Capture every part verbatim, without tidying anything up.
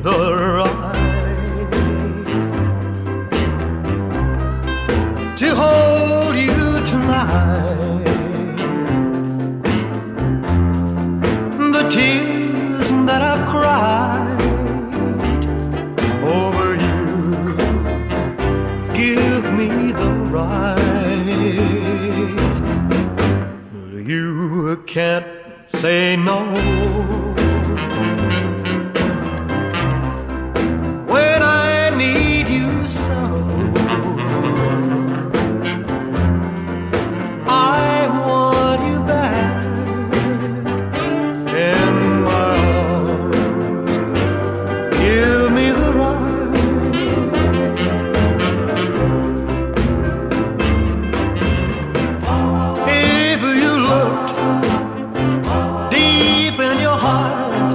the right to hold you tonight. The tears that I've cried over you give me the right. You can't say no when I need you so. I want you back in my arms. Give me the right. If you looked deep in your heart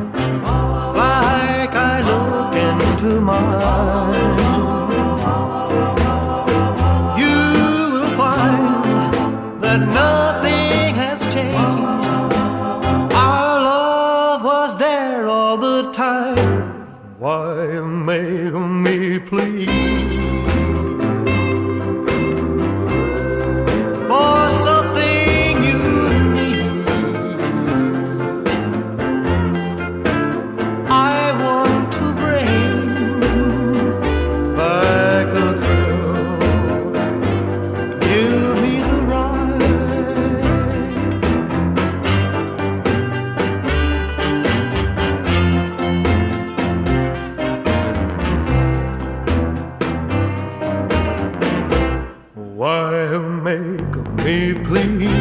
like I look into mine, you will find that nothing has changed. Our love was there all the time. Why make me plead for something you need? I want to bring back the thrill. Give me the right. Why make me plead